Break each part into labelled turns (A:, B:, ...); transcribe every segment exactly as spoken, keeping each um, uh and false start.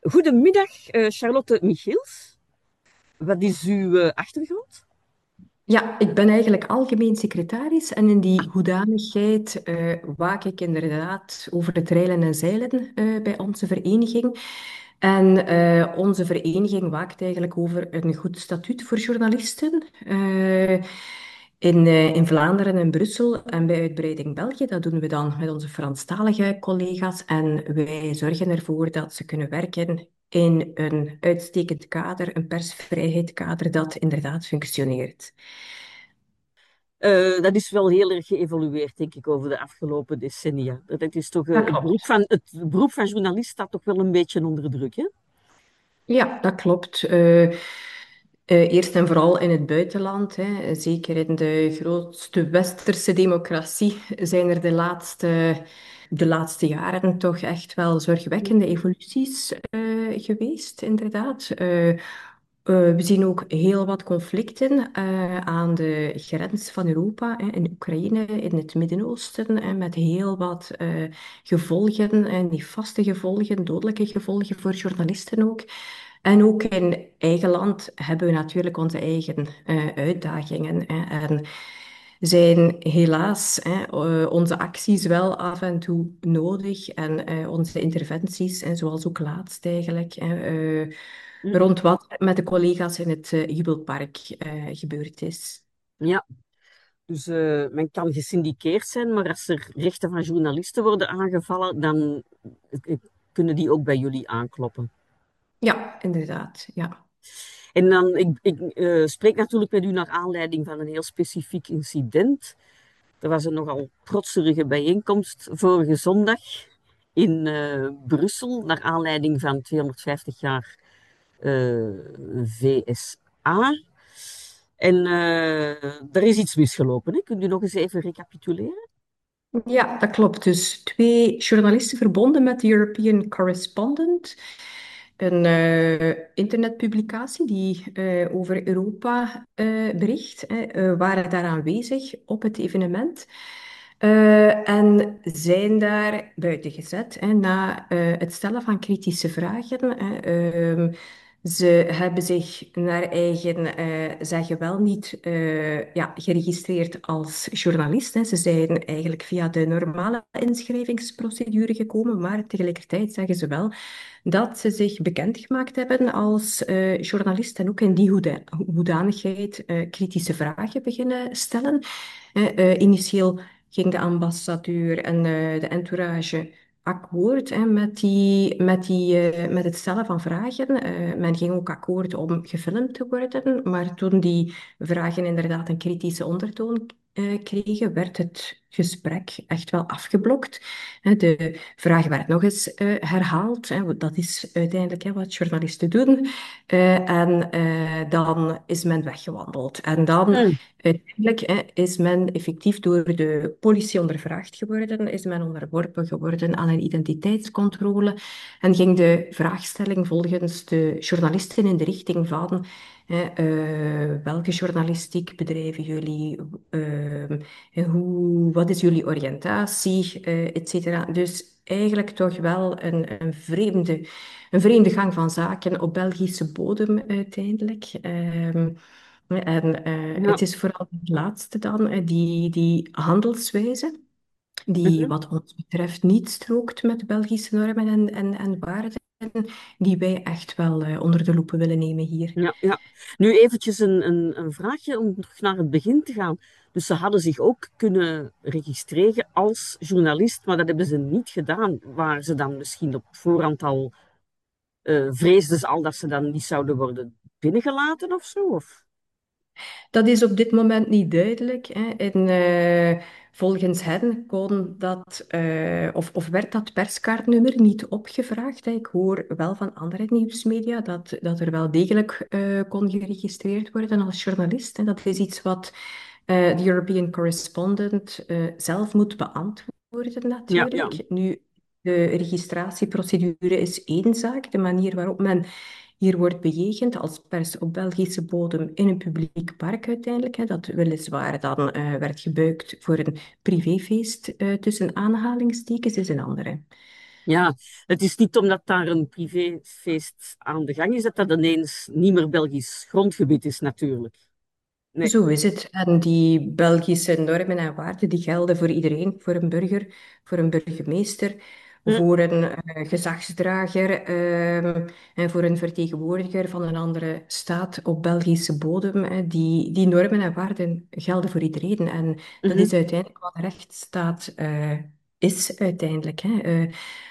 A: Goedemiddag, eh, Charlotte Michiels. Wat is uw eh, achtergrond?
B: Ja, ik ben eigenlijk algemeen secretaris en in die hoedanigheid eh, waak ik inderdaad over het reilen en zeilen eh, bij onze vereniging. En eh, onze vereniging waakt eigenlijk over een goed statuut voor journalisten. Eh, in, eh, in Vlaanderen en Brussel en bij uitbreiding België. Dat doen we dan met onze Franstalige collega's. En wij zorgen ervoor dat ze kunnen werken in een uitstekend kader, een persvrijheidskader dat inderdaad functioneert.
A: Eh, dat is wel heel erg geëvolueerd, denk ik, over de afgelopen decennia. Dat is toch, eh,
B: Dat
A: het beroep
B: klopt.
A: van, het beroep van journalist staat toch wel een beetje onder druk, hè?
B: Ja, dat klopt. Eh, eh, eerst en vooral in het buitenland, hè. Zeker in de grootste westerse democratie zijn er de laatste, de laatste jaren toch echt wel zorgwekkende evoluties eh, geweest, inderdaad. Eh, eh, we zien ook heel wat conflicten eh, aan de grens van Europa, hè, in Oekraïne, in het Midden-Oosten, en met heel wat eh, gevolgen, en die vaste gevolgen, dodelijke gevolgen voor journalisten ook. En ook in eigen land hebben we natuurlijk onze eigen eh, uitdagingen. Hè. En zijn helaas hè, eh, onze acties wel af en toe nodig en eh, onze interventies, en zoals ook laatst eigenlijk, hè, eh,
A: Hm.
B: rond wat met de collega's in het eh, Jubelpark eh, gebeurd is.
A: Ja, dus eh, men kan gesyndiceerd zijn, maar als er rechten van journalisten worden aangevallen, dan eh, kunnen die ook bij jullie aankloppen.
B: Ja, inderdaad. Ja.
A: En dan, ik, ik eh, spreek natuurlijk met u naar aanleiding van een heel specifiek incident. Er was een nogal protserige bijeenkomst vorige zondag in eh, Brussel, naar aanleiding van tweehonderdvijftig jaar eh, V S A. En uh, er is iets misgelopen. Hè? Kunt u nog eens even recapituleren?
B: Ja, dat klopt. Dus twee journalisten verbonden met de European Correspondent. Een eh, internetpublicatie die eh, over Europa eh, bericht, hè, eh, waren daar aanwezig op het evenement. Eh, en zijn daar buiten gezet hè, na eh, het stellen van kritische vragen. Hè. Ehm, ze hebben zich naar eigen eh, zeggen wel niet eh, ja, geregistreerd als journalist. Hè. Ze zijn eigenlijk via de normale inschrijvingsprocedure gekomen, maar tegelijkertijd zeggen ze wel dat ze zich bekendgemaakt hebben als eh, journalist en ook in die hoeda- hoedanigheid eh, kritische vragen beginnen stellen. Eh, eh, initieel ging de ambassadeur en eh, de entourage akkoord hè, met, die, met, die, eh, met het stellen van vragen. Eh, men ging ook akkoord om gefilmd te worden, maar toen die vragen inderdaad een kritische ondertoon eh, kregen, werd het gesprek echt wel afgeblokt. Hè, de vraag werd nog eens eh, herhaald. Hè, want dat is uiteindelijk hè, wat journalisten doen. Eh, en eh, dan is men weggewandeld. En dan
A: Hm.
B: uiteindelijk hè, is men effectief door de politie ondervraagd geworden, is men onderworpen geworden aan een identiteitscontrole en ging de vraagstelling volgens de journalisten in de richting van hè, eh, welke journalistiek bedrijven jullie, ehm, en hoe, wat is jullie oriëntatie, eh, et cetera. Dus eigenlijk toch wel een, een vreemde, een vreemde gang van zaken op Belgische bodem uiteindelijk. Ehm, en eh,
A: Ja.
B: het is vooral het laatste dan, eh, die, die handelswijze, die
A: Mhm.
B: wat ons betreft niet strookt met Belgische normen en, en, en waarden, die wij echt wel eh, onder de loep willen nemen hier.
A: Ja, ja. Nu eventjes een, een, een vraagje om terug naar het begin te gaan. Dus ze hadden zich ook kunnen registreren als journalist, maar dat hebben ze niet gedaan. Waar ze dan misschien op voorhand al uh, vreesden ze al dat ze dan niet zouden worden binnengelaten of zo? Of?
B: Dat is op dit moment niet duidelijk. Hè. En, eh, volgens hen kon dat, eh, of, of werd dat perskaartnummer niet opgevraagd. Hè. Ik hoor wel van andere nieuwsmedia dat, dat er wel degelijk eh, kon geregistreerd worden als journalist. En dat is iets wat eh, de European Correspondent eh, zelf moet beantwoorden
A: Ja, ja.
B: natuurlijk. Nu, de registratieprocedure is één zaak. De manier waarop men hier wordt bejegend als pers op Belgische bodem in een publiek park uiteindelijk, hè, dat weliswaar dan eh, werd gebruikt voor een privéfeest, eh, tussen aanhalingstekens, is een andere.
A: Ja, het is niet omdat daar een privéfeest aan de gang is, dat dat ineens niet meer Belgisch grondgebied is, natuurlijk. Nee.
B: Zo is het. En die Belgische normen en waarden die gelden voor iedereen, voor een burger, voor een burgemeester,
A: Hm,
B: voor een eh, gezagsdrager ehm, en voor een vertegenwoordiger van een andere staat op Belgische bodem. Eh, die, die normen en waarden gelden voor iedereen. En dat
A: mhm,
B: is uiteindelijk wat een rechtsstaat eh, is uiteindelijk. Hè. Eh,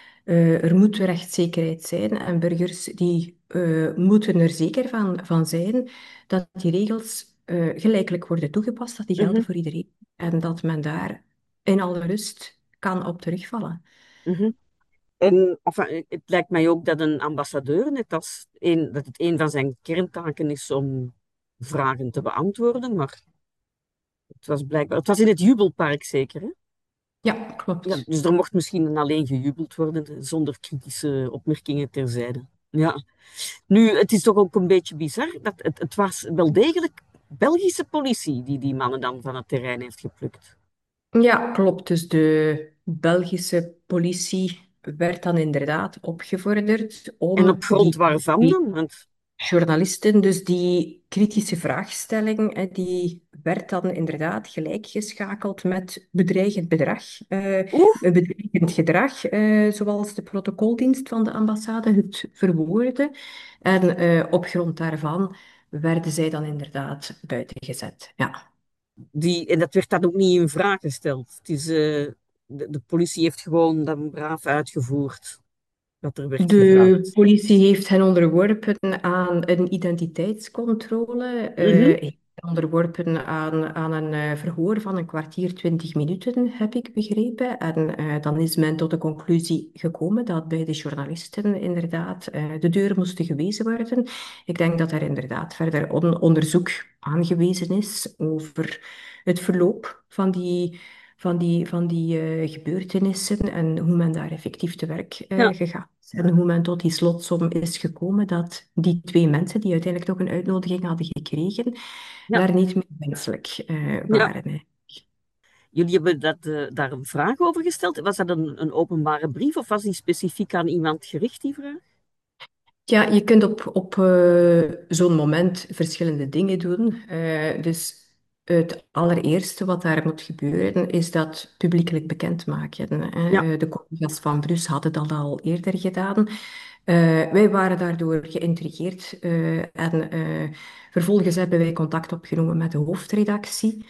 B: eh, er moet rechtszekerheid zijn en burgers die eh, moeten er zeker van, van zijn dat die regels eh, gelijkelijk worden toegepast, dat die
A: mhm,
B: gelden voor iedereen. En dat men daar in alle rust kan op terugvallen.
A: mhm. En enfin, het lijkt mij ook dat een ambassadeur, net als een, dat het een van zijn kerntaken is om vragen te beantwoorden, maar het was blijkbaar, het was in het Jubelpark zeker, hè?
B: Ja,
A: Ja,
B: klopt.
A: dus er mocht misschien alleen gejubeld worden, zonder kritische opmerkingen terzijde. Ja. Nu, het is toch ook een beetje bizar dat het, het was wel degelijk Belgische politie die die mannen dan van het terrein heeft geplukt.
B: Ja, klopt. Dus de Belgische politie werd dan inderdaad opgevorderd
A: En op
B: om
A: grond
B: die
A: waarvan dan? Want,
B: journalisten, dus die kritische vraagstelling, hè, die werd dan inderdaad gelijkgeschakeld met bedreigend bedrag, eh,
A: oeh,
B: een bedreigend gedrag, eh, zoals de protocoldienst van de ambassade het verwoordde. En eh, op grond daarvan werden zij dan inderdaad buiten gezet. Ja.
A: die, en dat werd dan ook niet in vraag gesteld. Het is, eh, de, de politie heeft gewoon dan braaf uitgevoerd wat er werd
B: De
A: gevraagd.
B: politie heeft hen onderworpen aan een identiteitscontrole, eh,
A: Mhm,
B: heeft hen onderworpen aan, aan een eh, verhoor van een kwartier, twintig minuten, heb ik begrepen. En eh, dan is men tot de conclusie gekomen dat bij de journalisten inderdaad eh, de deur moesten gewezen worden. Ik denk dat er inderdaad verder on- onderzoek aangewezen is over het verloop van die van die, van die eh, gebeurtenissen en hoe men daar effectief te werk
A: ja,
B: eh, gegaan is. En hoe men tot die slotsom is gekomen dat die twee mensen, die uiteindelijk toch een uitnodiging hadden gekregen,
A: ja,
B: daar niet meer wenselijk eh,
A: ja.
B: waren. Hè.
A: Jullie hebben dat, eh, daar een vraag over gesteld. Was dat een, een openbare brief of was die specifiek aan iemand gericht, die vraag?
B: Ja, je kunt op, op eh, zo'n moment verschillende dingen doen. Eh, dus het allereerste wat daar moet gebeuren, is dat publiekelijk bekendmaken. Hè.
A: Ja.
B: Eh, de collega's van Brus hadden dat al eerder gedaan. Eh, wij waren daardoor geïntrigeerd eh, en eh, vervolgens hebben wij contact opgenomen met de hoofdredactie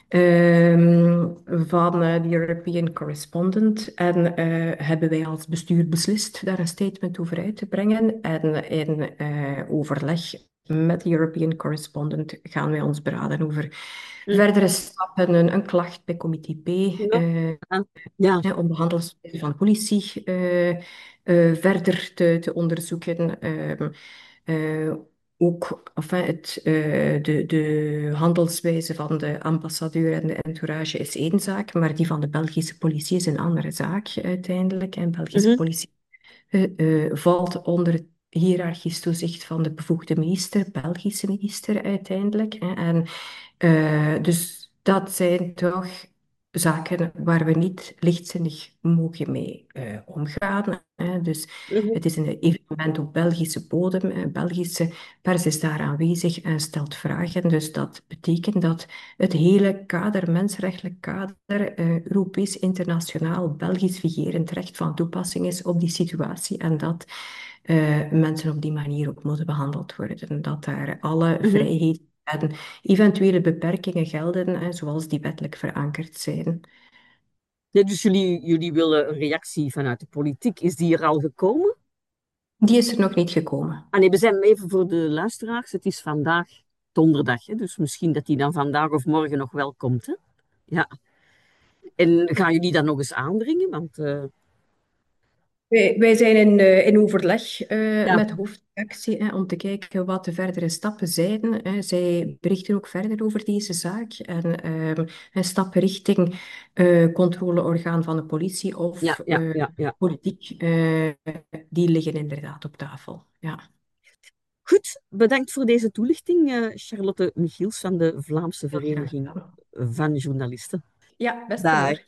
B: ehm, van eh, de European Correspondent. En eh, hebben wij als bestuur beslist daar een statement over uit te brengen. En in eh, overleg met de European Correspondent gaan wij ons beraden over
A: Hm.
B: verdere stappen, een, een klacht bij comité P.
A: Ja.
B: eh,
A: Ah, ja.
B: hè, om de handelswijze van politie eh, eh, verder te, te onderzoeken. Ehm, eh, ook enfin, het, eh, de, de handelswijze van de ambassadeur en de entourage is één zaak, maar die van de Belgische politie is een andere zaak uiteindelijk. En Belgische
A: Mhm,
B: politie eh, eh, valt onder het hiërarchisch toezicht van de bevoegde minister, Belgische minister uiteindelijk. Hè. En eh, dus dat zijn toch zaken waar we niet lichtzinnig mogen mee eh, omgaan. Hè. Dus
A: mhm,
B: het is een evenement op Belgische bodem. Een Belgische pers is daar aanwezig en stelt vragen. Dus dat betekent dat het hele kader, mensenrechtelijk kader, eh, Europees, internationaal, Belgisch vigerend recht van toepassing is op die situatie. En dat eh, mensen op die manier ook moeten behandeld worden. Dat daar alle
A: mhm.
B: vrijheden en eventuele beperkingen gelden, hè, zoals die wettelijk verankerd zijn.
A: Ja, dus jullie, jullie willen een reactie vanuit de politiek. Is die er al gekomen?
B: Die is er nog niet gekomen.
A: Ah nee, we zijn even voor de luisteraars. Het is vandaag donderdag, hè? Dus misschien dat die dan vandaag of morgen nog wel komt. Hè? Ja. En gaan jullie dat nog eens aandringen? Want eh,
B: Wij, wij zijn in, eh, in overleg eh,
A: ja,
B: met de hoofdredactie hè, om te kijken wat de verdere stappen zijn. Hè. Zij berichten ook verder over deze zaak en ehm, een stap richting eh, controleorgaan van de politie
A: ja,
B: of
A: ja,
B: eh,
A: ja, ja.
B: politiek, eh, die liggen inderdaad op tafel. Ja,
A: Goed, bedankt voor deze toelichting, eh, Charlotte Michiels van de Vlaamse
B: heel graag
A: Vereniging
B: gedaan.
A: van Journalisten.
B: Ja, best
A: Dag.
B: hoor.